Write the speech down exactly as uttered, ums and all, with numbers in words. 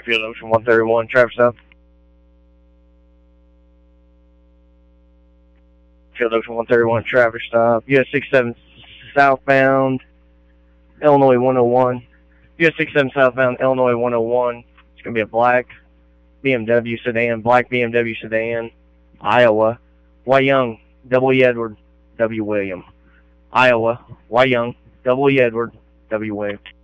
Field Ocean one thirty-one, traffic stop. Field Ocean one thirty-one, traffic stop. U S sixty-seven southbound, Illinois one oh one. U S sixty-seven southbound, Illinois one oh one. It's going to be a black B M W sedan, black B M W sedan, Iowa. Y Young, W. Edward, W. William. Iowa, Y Young, W. Edward, W. William.